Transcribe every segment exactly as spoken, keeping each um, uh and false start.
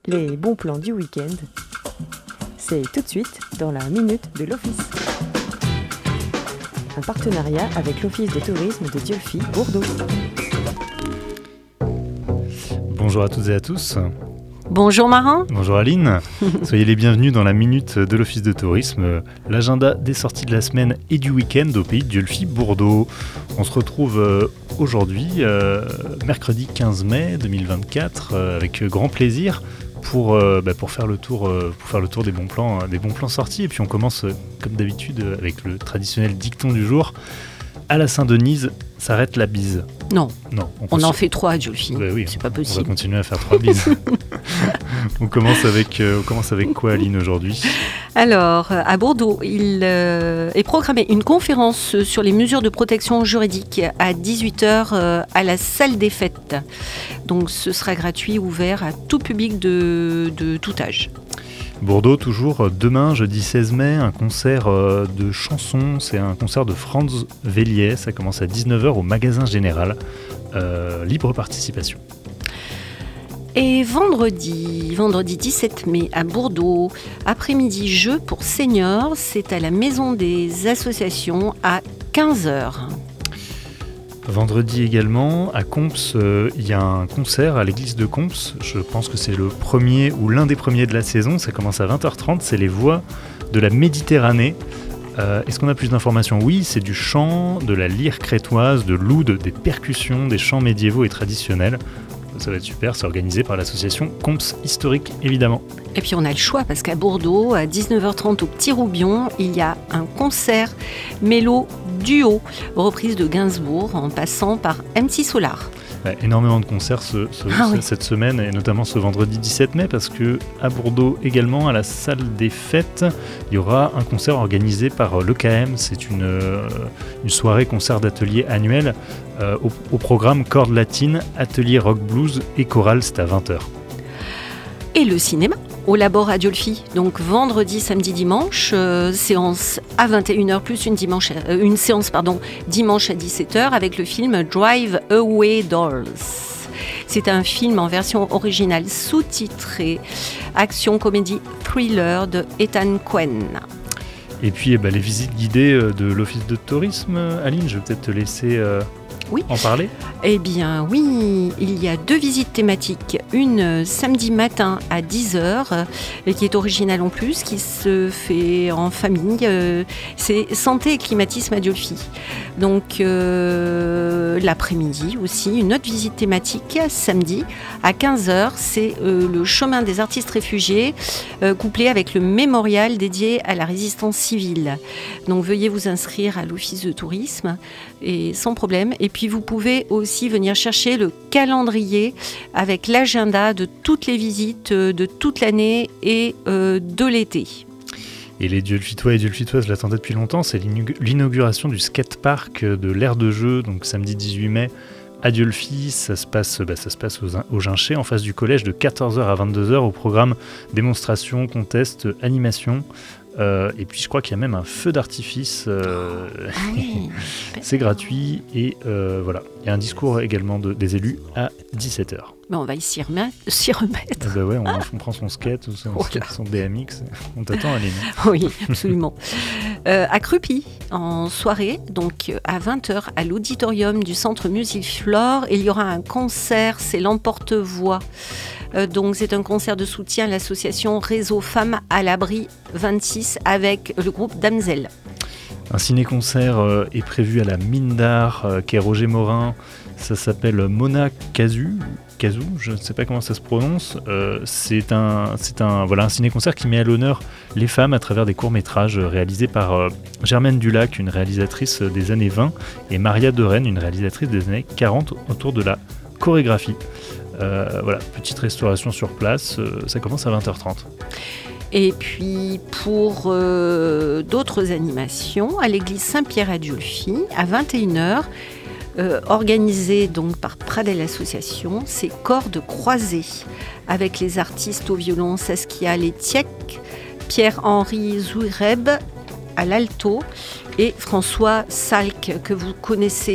Les bons plans du week-end, c'est tout de suite dans la Minute de l'Office. Un partenariat avec l'Office de tourisme de Dieulefit, Bordeaux. Bonjour à toutes et à tous. Bonjour Marin. Bonjour Aline. Soyez les bienvenus dans la Minute de l'Office de tourisme, l'agenda des sorties de la semaine et du week-end au pays de Dieulefit, Bordeaux. On se retrouve euh, aujourd'hui, euh, mercredi quinze mai deux mille vingt-quatre, euh, avec grand plaisir pour, euh, bah, pour, faire le tour, euh, pour faire le tour des bons plans, euh, des bons plans sortis. Et puis on commence, euh, comme d'habitude, euh, avec le traditionnel dicton du jour. À la Saint-Denise, s'arrête la bise. Non, non on, on continue. en fait trois à Dieulefit, bah oui, c'est pas on possible. On va continuer à faire trois bises. on, commence avec, euh, on commence avec quoi, Aline, aujourd'hui ? Alors, à Bordeaux, il euh, est programmé une conférence sur les mesures de protection juridique à dix-huit heures euh, à la salle des fêtes. Donc, ce sera gratuit, ouvert à tout public de, de tout âge. Bordeaux, toujours demain, jeudi seize mai, un concert de chansons. C'est un concert de Franz Vellier. Ça commence à dix-neuf heures au magasin général. Euh, libre participation. Et vendredi, vendredi dix-sept mai à Bordeaux, après-midi jeu pour seniors. C'est à la Maison des Associations à quinze heures. Vendredi également, à Comps, euh, il y a un concert à l'église de Comps. Je pense que c'est le premier ou l'un des premiers de la saison. Ça commence à vingt heures trente. C'est les voix de la Méditerranée. Euh, est-ce qu'on a plus d'informations ? Oui, c'est du chant, de la lyre crétoise, de l'oud, des percussions, des chants médiévaux et traditionnels. Ça va être super, c'est organisé par l'association Comps Historique, évidemment. Et puis on a le choix, parce qu'à Bordeaux, à dix-neuf heures trente au Petit Roubion, il y a un concert mélo duo, reprise de Gainsbourg, en passant par M C Solar. Ouais, énormément de concerts ce, ce, ah ce, oui. cette semaine, et notamment ce vendredi dix-sept mai, parce qu'à Bordeaux également, à la salle des fêtes, il y aura un concert organisé par l'E K M. C'est une, euh, une soirée concert d'atelier annuel euh, au, au programme cordes latines, atelier rock blues et chorale, c'est à vingt heures. Et le cinéma au Labor à Dieulefit, donc vendredi, samedi, dimanche, euh, séance à vingt et une heures plus une, dimanche, euh, une séance pardon, dimanche à dix-sept heures avec le film Drive Away Dolls. C'est un film en version originale sous-titrée, action, comédie, thriller de Ethan Coen. Et puis eh ben, les visites guidées de l'Office de tourisme, Aline, je vais peut-être te laisser... Euh... Oui. En parler ? Eh bien oui, il y a deux visites thématiques. Une samedi matin à dix heures, et qui est originale en plus, qui se fait en famille. Euh, c'est santé et climatisme à Dieulefit. Donc euh, l'après-midi aussi, une autre visite thématique, samedi à quinze heures. C'est euh, le chemin des artistes réfugiés, euh, couplé avec le mémorial dédié à la résistance civile. Donc veuillez vous inscrire à l'Office de tourisme, et sans problème. Et puis vous pouvez aussi venir chercher le calendrier avec l'agenda de toutes les visites de toute l'année et euh, de l'été. Et les Dieulefitois et Dieulefitoises l'attendaient depuis longtemps, c'est l'inauguration du skatepark de l'aire de jeu, donc samedi dix-huit mai à Dieulefit. Ça se passe, bah, ça se passe aux, au Ginché, en face du collège, de quatorze heures à vingt-deux heures, au programme démonstration, contest, animation. Euh, et puis je crois qu'il y a même un feu d'artifice, euh, ah oui. c'est gratuit, et euh, voilà, il y a un discours également de, des élus à dix-sept heures. Mais on va y s'y remettre. S'y remettre. Eh ben ouais, on, on prend son skate, son, Oh skate, son B M X, on t'attend, Aline. Oui, absolument. Euh, à Crupy, en soirée, donc à vingt heures, à l'auditorium du Centre Musiflore, il y aura un concert, c'est l'emporte-voix. Euh, donc c'est un concert de soutien à l'association Réseau Femmes à l'Abri vingt-six avec le groupe Damsel. Un ciné-concert euh, est prévu à la Mine d'Art, euh, qu'est Roger Morin. Ça s'appelle Mona Kazu, Kazu, je ne sais pas comment ça se prononce. Euh, c'est un, c'est un, voilà, un ciné-concert qui met à l'honneur les femmes à travers des courts-métrages réalisés par euh, Germaine Dulac, une réalisatrice des années vingt, et Maria de Rennes, une réalisatrice des années quarante, autour de la chorégraphie. Euh, voilà, petite restauration sur place, euh, ça commence à vingt heures trente. Et puis pour euh, d'autres animations, à l'église Saint-Pierre à Dieulefit, à vingt et une heures, euh, organisé donc par Pradel Association, c'est Cordes croisées, avec les artistes au violon Saskia Letiec, Pierre-Henri Zouireb à l'alto et François Salk, que vous connaissez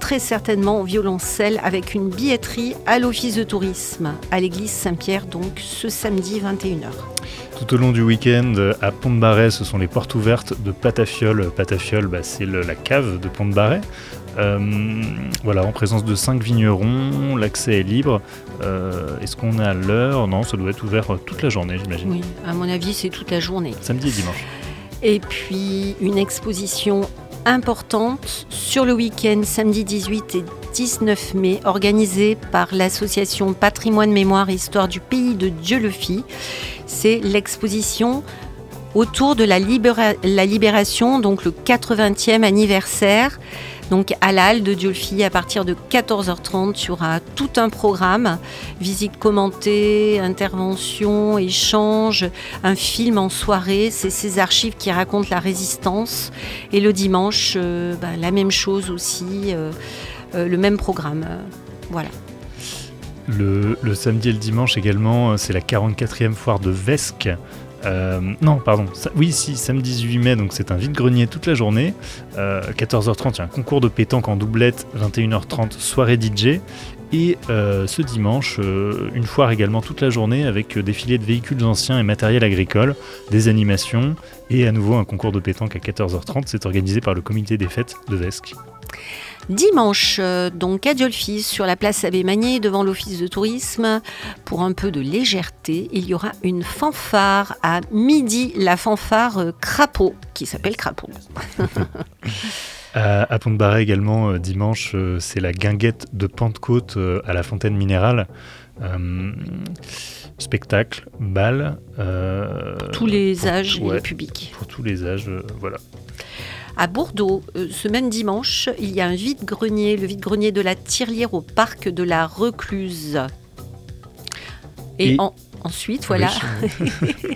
très certainement au violoncelle avec une billetterie à l'office de tourisme à l'église Saint-Pierre, donc ce samedi vingt et une heures. Tout au long du week-end, à Pont-de-Barret, ce sont les portes ouvertes de Patafiole. Patafiole, bah, c'est le, la cave de Pont-de-Barret. Euh, voilà, en présence de cinq vignerons, l'accès est libre. Euh, est-ce qu'on a l'heure ? Non, ça doit être ouvert toute la journée, j'imagine. Oui, à mon avis, c'est toute la journée. Samedi et dimanche. Et puis, une exposition importante sur le week-end, samedi dix-huit et dix-neuf mai, organisée par l'association Patrimoine, Mémoire et Histoire du Pays de Dieulefit. C'est l'exposition autour de la, libéra- la libération, donc le quatre-vingtième anniversaire. Donc à la halle de Dieulefit, à partir de quatorze heures trente, il y aura tout un programme, visite commentée, intervention, échange, un film en soirée. C'est ces archives qui racontent la résistance. Et le dimanche, euh, bah, la même chose aussi, euh, euh, le même programme. Euh, voilà. Le, le samedi et le dimanche également, c'est la quarante-quatrième foire de Vesques. Euh, non, pardon. Ça, oui, si, samedi dix-huit mai, donc c'est un vide-grenier toute la journée. Euh, quatorze heures trente, il y a un concours de pétanque en doublette. vingt et une heures trente, soirée D J. Et euh, ce dimanche, euh, une foire également toute la journée avec euh, défilé de véhicules anciens et matériel agricole, des animations et à nouveau un concours de pétanque à quatorze heures trente. C'est organisé par le comité des fêtes de Vesques. Dimanche, euh, donc à Dieulefit, sur la place Abbé Magné, devant l'office de tourisme, pour un peu de légèreté, il y aura une fanfare à midi, la fanfare euh, Crapaud, qui s'appelle Crapaud. À, à Pont-de-Barret également, euh, dimanche, euh, c'est la guinguette de Pentecôte euh, à la fontaine minérale. Euh, spectacle, bal. Euh, tous les pour, âges ouais, et publics. Pour tous les âges, euh, voilà. À Bordeaux, euh, ce même dimanche, il y a un vide-grenier, le vide-grenier de la Tirelière au parc de la Recluse. Et, Et... En, ensuite, voilà. Oui,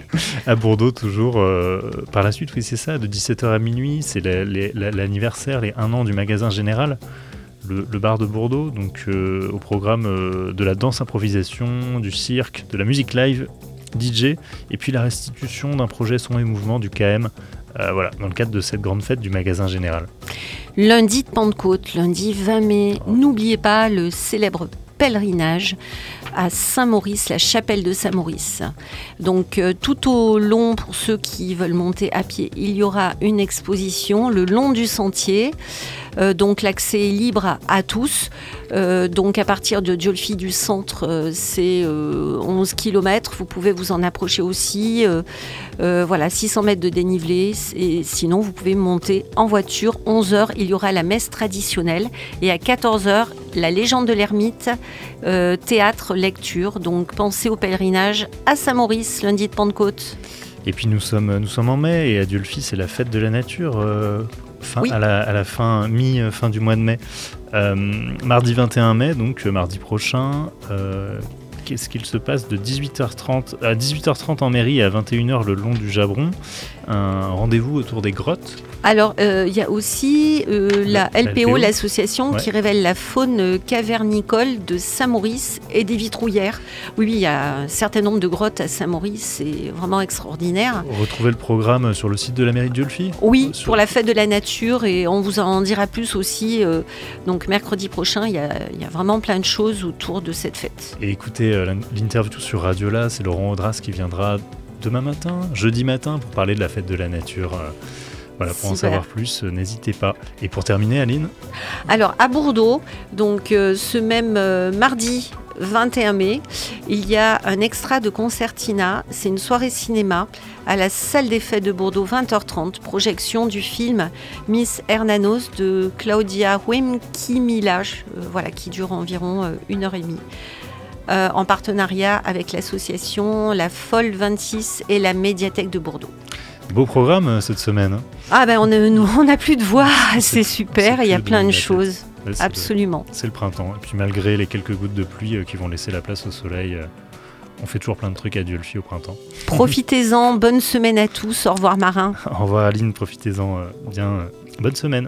à Bordeaux, toujours, euh, par la suite, oui, c'est ça, de dix-sept heures à minuit, c'est la, les, la, l'anniversaire, les un an du magasin Général, le, le bar de Bordeaux, donc euh, au programme euh, de la danse improvisation, du cirque, de la musique live, D J, et puis la restitution d'un projet son et mouvement du K M, euh, voilà, dans le cadre de cette grande fête du magasin Général. Lundi de Pentecôte, lundi vingt mai, oh. N'oubliez pas le célèbre pèlerinage à Saint-Maurice, la chapelle de Saint-Maurice. Donc euh, tout au long, pour ceux qui veulent monter à pied, il y aura une exposition le long du sentier. Euh, donc l'accès est libre à, à tous. Euh, donc à partir de Dieulefit du centre, euh, c'est euh, onze kilomètres. Vous pouvez vous en approcher aussi. Euh, euh, voilà, six cents mètres de dénivelé. Et sinon, vous pouvez monter en voiture. onze heures, il y aura la messe traditionnelle. Et à quatorze heures, la légende de l'ermite, euh, théâtre, lecture. Donc pensez au pèlerinage à Saint-Maurice, lundi de Pentecôte. Et puis nous sommes, nous sommes en mai et à Dieulefit, c'est la fête de la nature. Euh... Fin, oui. à, la, à la fin, mi-fin du mois de mai. Euh, mardi vingt et un mai, donc euh, mardi prochain, euh, qu'est-ce qu'il se passe de dix-huit heures trente à dix-huit heures trente en mairie et à vingt et une heures le long du Jabron, un rendez-vous autour des grottes. Alors, il euh, y a aussi euh, la L P O, L P O. l'association ouais. qui révèle la faune cavernicole de Saint-Maurice et des Vitrouillères. Oui, oui, il y a un certain nombre de grottes à Saint-Maurice, c'est vraiment extraordinaire. Retrouvez le programme sur le site de la mairie de Dieulefit ? Oui, sur... pour la fête de la nature, et on vous en dira plus aussi. Euh, donc, mercredi prochain, il y, y a vraiment plein de choses autour de cette fête. Et écoutez, euh, l'interview sur Radiola, c'est Laurent Audras qui viendra demain matin, jeudi matin, pour parler de la fête de la nature. Euh, Voilà, pour Super. En savoir plus, euh, n'hésitez pas. Et pour terminer, Aline ? Alors, à Bordeaux, donc euh, ce même euh, mardi vingt et un mai, il y a un extra de Concertina. C'est une soirée cinéma à la salle des fêtes de Bordeaux, vingt heures trente. Projection du film Miss Hernanos de Claudia Huemquimila, euh, voilà, qui dure environ euh, une heure et demie. Euh, en partenariat avec l'association La Folle vingt-six et la médiathèque de Bordeaux. Beau programme cette semaine. Ah ben on a, on a plus de voix, c'est, c'est super, c'est il y a plein de, de choses, ouais, c'est absolument. Le, c'est le printemps, et puis malgré les quelques gouttes de pluie euh, qui vont laisser la place au soleil, euh, on fait toujours plein de trucs à Dieulefit au printemps. Profitez-en, bonne semaine à tous, au revoir Marin. Au revoir Aline, profitez-en euh, bien, euh, bonne semaine.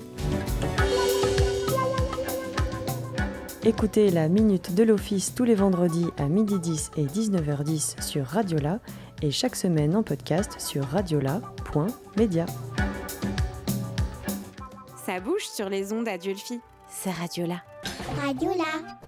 Écoutez la Minute de l'Office tous les vendredis à midi dix et dix-neuf heures dix sur Radiola et chaque semaine en podcast sur radiola point media. Ça bouge sur les ondes à Dieulefit. c'est Radiola. Radiola.